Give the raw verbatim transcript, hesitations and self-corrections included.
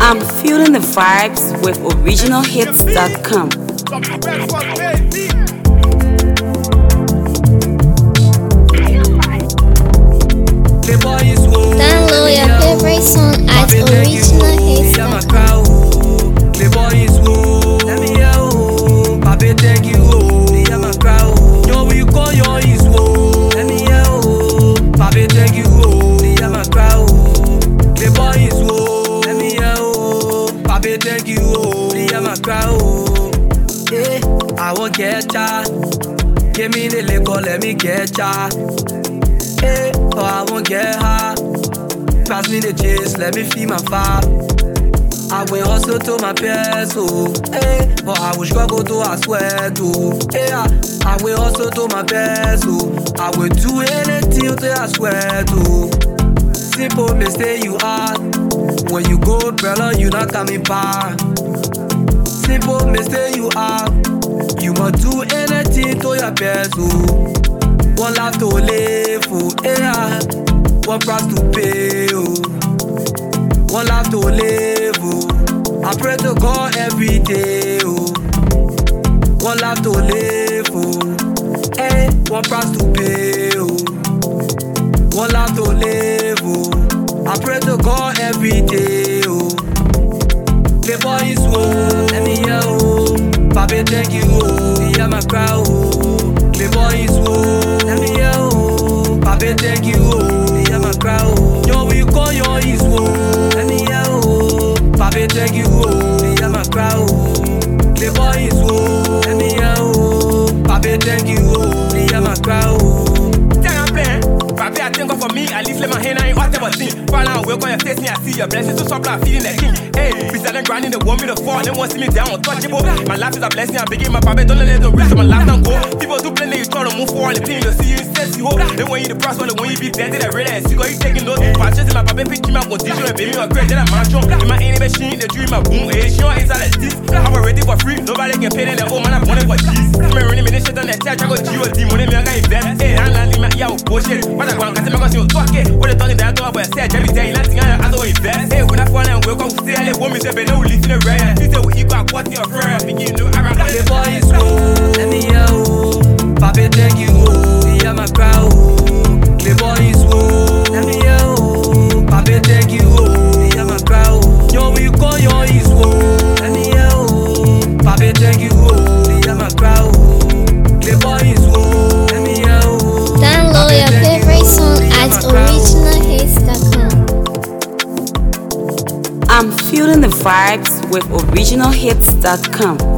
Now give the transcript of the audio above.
I'm feeling the vibes with original hits dot com. Download your favorite song at original hits dot com. Thank you, oh, yeah, my crowd. Yeah, I won't get ya. Give me the liquor, let me get ya. Yeah, oh, I won't get her. Pass me the chase, let me feed my fire. I will hustle to my best, oh, yeah, but I will struggle to I swear to. Yeah, I will hustle to my best, oh, I will do anything till I swear to. Simple mistake you are. When you go, brother, you not coming back. Simple mistake you are. You must do anything to your best, oh. One life to live, oh, yeah. One price to pay, oh. One life to live, oh. I pray to God every day, oh. One life to live, oh. Hey, one price to pay, oh. One life to live, oh. I pray to God every day, oh. The boy is woe, let me hear, oh. Papi, thank you, oh. Hear my cry, oh. The boy is woe, let me hear, oh. Papi, thank you, oh. Hear my cry, oh. Yo, we call your is woe, let me hear, oh. Papi, thank you, oh. Hear my cry, oh. The boy is woe, let me hear, oh. Papi, thank you, oh. Hear my cry, oh. Papi, I think for me, at least let my hand, I ain't whatever thing. Fall out, work on your face, me, I see your blessings. So stop feeling that king. Hey, beside them grinding, they want me to fall. They want to see me down, untouchable. My life is a blessing, I'm begging my papi, don't let them rest of my life, don't go. People do plenty, you try to move forward, the pain, you'll see you instead, you hope. They want you to prosper, they want you to be dead, they real ass. You got you taking those patches in my papi, pick him up, condition, and baby, you're great, then I'm out. In my enemy machine, they dream my boom, eh, she want inside the teeth. I'm already for free, nobody can pay them, oh man, I'm wanting for cheese. I'm running me, shit on that chat, I got G O D, money, me, I got invest. Hey, I'm landing my yeah, bullshit. What I want, I say, you talk it. What the talking that I thought about said every day, nothing I have to invest. Hey, when I fall and wake up, say I want me to be no listen to rare. You say we equal what your friend, begin to around the boy is woe, let me hear, oh. Papi, thank you, oh. Hear my cry, oh. The boy is woe, let me hear, oh. Papi, thank you, oh. Hear my cry, oh. Yo, we call your is woe, let me hear, oh. Papi, thank you, oh. Hear my cry, oh. The boy is woe, let me hear, oh. Download your favorite song at original hits dot com. I'm feeling the vibes with original hits dot com.